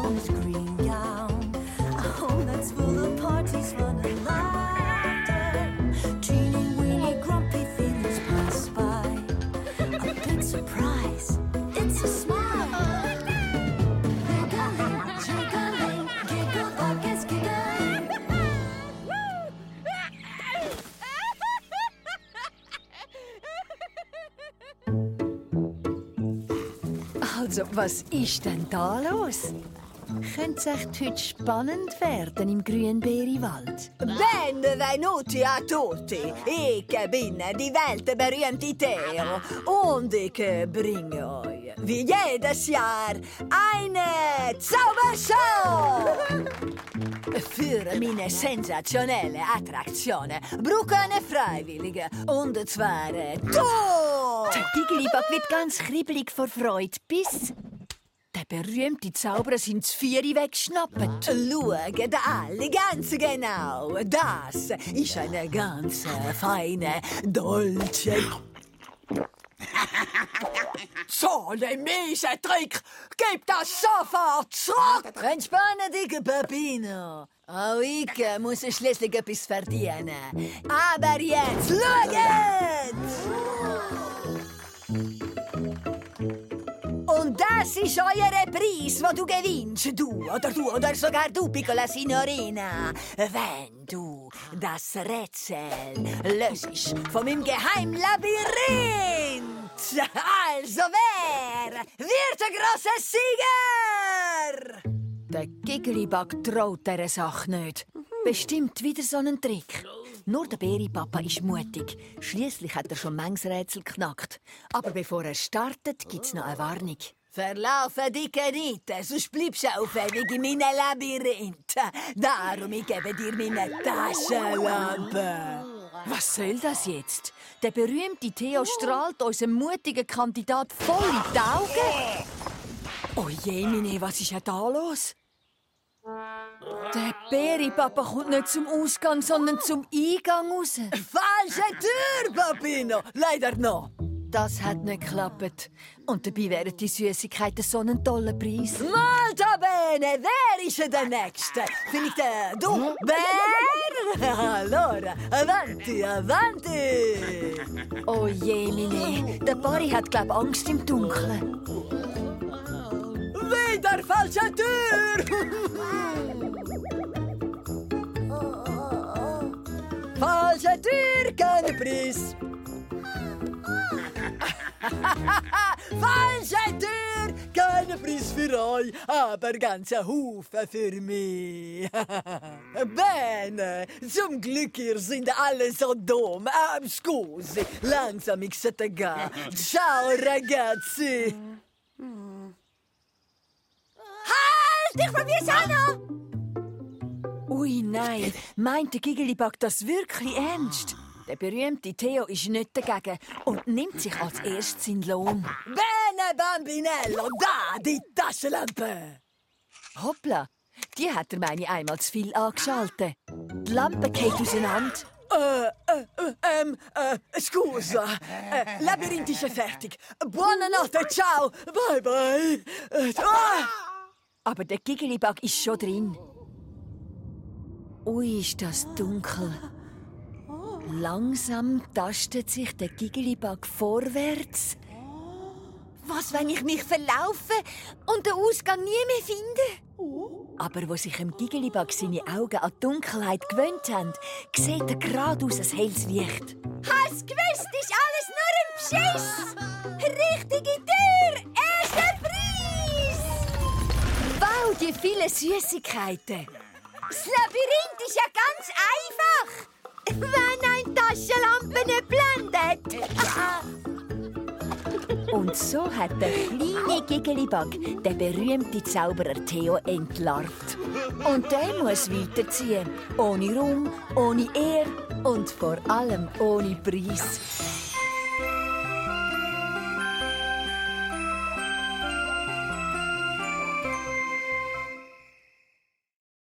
on his green gown. A home that's full of parties, fun and laughter. Teeny weeny grumpy things pass by. A big surprise, it's a smile. Giggling, jiggling, giggle buckets giggling. Also, was ist denn da los? Könnte es echt heute spannend werden im Grünbeeriwald? Benvenuti a tutti! Ich bin die weltberühmte Theo und ich bringe euch, wie jedes Jahr, eine Zaubershow! Für meine sensationelle Attraktion brauche eine Freiwillige, und zwar du! Der Gigelibug wird ganz kribbelig vor Freude, bis der berühmte Zauberer sein Zvieri wegschnappt. Schaut alle ganz genau. Das ist eine ganz feine Dolce. So ein mieser Trick! Gib das sofort zurück! Entspanne dich, Peppino. Auch ich muss schließlich etwas verdienen. Aber jetzt, schaut! Und das ist euer Preis, den du gewinnst, du oder sogar du, piccola Signorina. Wenn du das Rätsel löst von meinem geheimen Labyrinth. Also wer wird der große Sieger? Der Gigelibug traut dieser Sache nicht. Bestimmt wieder so einen Trick. Nur der Bäripapa ist mutig. Schliesslich hat er schon manches Rätsel geknackt. Aber bevor er startet, gibt's noch eine Warnung. Verlaufe dich nicht, sonst bleibst du auf ewig in meinem Labyrinth. Darum, ich gebe dir meine Taschenlampe. Was soll das jetzt? Der berühmte Theo strahlt unserem mutigen Kandidat voll in die Augen. Oh je, Mine, was ist denn da los? Der Bäripapa kommt nicht zum Ausgang, sondern zum Eingang raus. Falsche Tür, Papino! Leider noch. Das hat nicht geklappt. Und dabei wären die Süßigkeiten so einen tollen Preis. Molto bene! Wer ist der Nächste? Vielleicht du, Bär? Allora, avanti, avanti! Oh je, Mine, der Barry hat, glaub Angst im Dunkeln. Wieder falsche Tür! Falsche Tür, kein Preis! Falsche Tür! Kein Preis für euch, aber ganz ein Haufen für mich. Bene, zum Glück, ihr sind alle so dumm. Scusi, langsam ich sollte gehen. Ciao, ragazzi. Halt, ich probier's auch noch. Ui, nein, meint der Gigelibug das wirklich ernst? Der berühmte Theo ist nicht dagegen und nimmt sich als erstes seinen Lohn. Bene, Bambinello, da, die Taschenlampe. Hoppla, die hat er, meine ich, einmal zu viel angeschaltet. Die Lampe geht auseinander. Scusa. Labyrinth ist fertig. Buonanotte, ciao, bye bye. Aber der Gigelibug ist schon drin. Ui, ist das dunkel. Langsam tastet sich der Gigelibug vorwärts. Was, wenn ich mich verlaufe und den Ausgang nie mehr finde? Aber wo sich dem Gigelibug seine Augen an die Dunkelheit gewöhnt haben, sieht er geradeaus ein helles Licht. Hast gewusst, ist alles nur ein Beschiss! Richtige Tür! Erster Preis! Wow, die vielen Süßigkeiten! Das Labyrinth ist ja ganz einfach! Wenn ein Taschenlampe nicht blendet! Und so hat der kleine Gigelibug den berühmten Zauberer Theo entlarvt. Und der muss weiterziehen. Ohne Ruhm, ohne Ehre und vor allem ohne Preis.